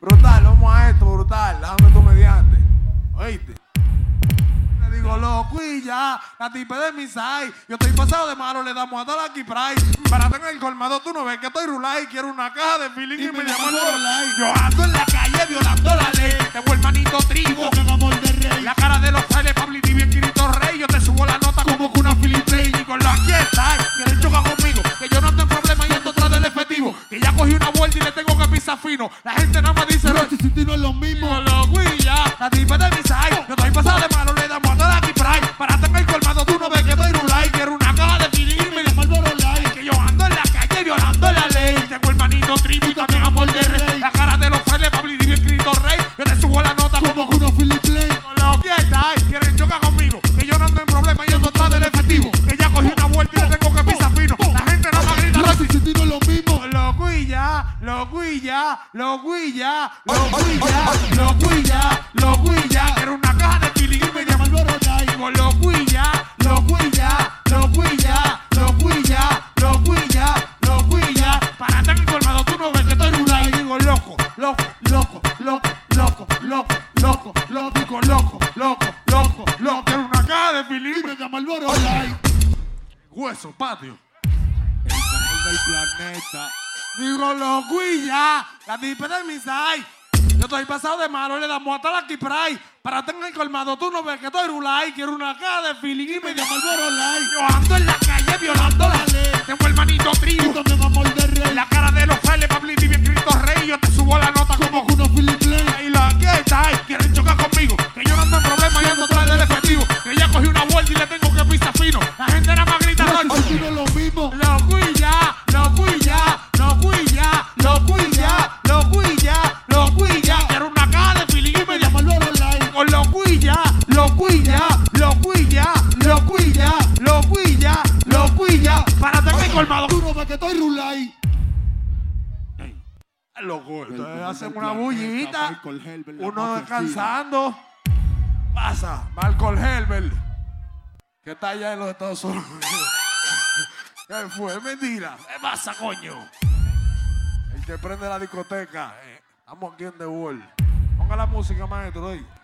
Brutal, vamos a esto, brutal. Déjame tu mediante. ¿Oíste? Le digo, loco, y ya, la tipa de mi side. Yo estoy pasado de malo, le damos a dar aquí Pride. Para tener el colmado, tú no ves que estoy rulay. Quiero una caja de feeling y me llamo el Borolay. Yo ando en la calle violando la ley. Tengo el manito trigo, la cara de los trailers, Pablo y bien Kirito Rey. Yo te subo la nota como que una Philip Play. Y con la fiesta, quieren chocar conmigo. Que yo no ando en problema y ando atrás del efectivo. Que ya cogí una vuelta y le tengo que pisar fino. La gente nada más dice, pero si no es lo mismo. Yo loco y ya, la tipa de mi side. Yo estoy pasado de malo, le damos a dar aquí Pride. Para tener el colmado, tú no ves que estoy rulay. Quiero una caja de feeling y me llamo el Borolay. Que yo ando en la calle violando la ley. Tengo el manito tribu y también amor de rey. La cara de los trailers, Pablo y bien Kirito Rey. Yo te subo la nota como que una Philip Play. Los fiestas, quieren chocar conmigo. Que yo no ando en problema y ando atrás del efectivo. Que ya cogí una vuelta y le tengo que pisar fino. La gente no me grita. Pero si no es lo mismo. Loco y ya, loco y ya, loco y ya, loco y ya, loco y ya, loco y ya. Quiero una caja de feeling y me llama el Borolay. Digo loco y ya, loco y ya, loco y ya, loco y ya, loco y ya, loco y ya. Para estar informado, tú no ves que estoy rulay. Digo loco, loco, loco, loco, loco, loco, loco, loco, digo loco, loco, loco, loco. Quiero una caja de feeling y me llama el Borolay. Hueso, patio. El mejor del planeta. Digo loco y ya, la tipa de mi side. Yo estoy pasado de malo, le damos hasta la Pride. Para tener el colmado, tú no ves que estoy rulay. Quiero una caja de feeling y me llamo el Borolay. Yo ando en la calle violando la ley. Tengo el manito trigo, también amor de rey. la cara de los trailers, Pablo y bien Kirito Rey. Yo te subo la nota como que una Philip Play. y la fiesta, quieren chocar conmigo. Que yo no ando en problema y ando atrás del efectivo. Que ya cogí una vuelta y le tengo que pisar fino. La gente nada más grita Pero si no es lo mismo. loco y ya, loco y ya, loco y ya, loco y ya, loco y ya, loco y ya. Quiero una caja de feeling y me llamo el Borolay. Con loco y ya, loco y ya, loco y ya, loco y ya, loco y ya, loco y ya. Para tener colmado. Tú no ves que estoy rulay. Loco, entonces hacen una bullita, uno uno descansando. Pasa, Malcolm Herbert, que está allá en los Estados Unidos. ¿Qué fue? Mentira. ¿Qué pasa, coño? El que prende la discoteca. Estamos aquí en The World. Ponga la música, maestro, ahí.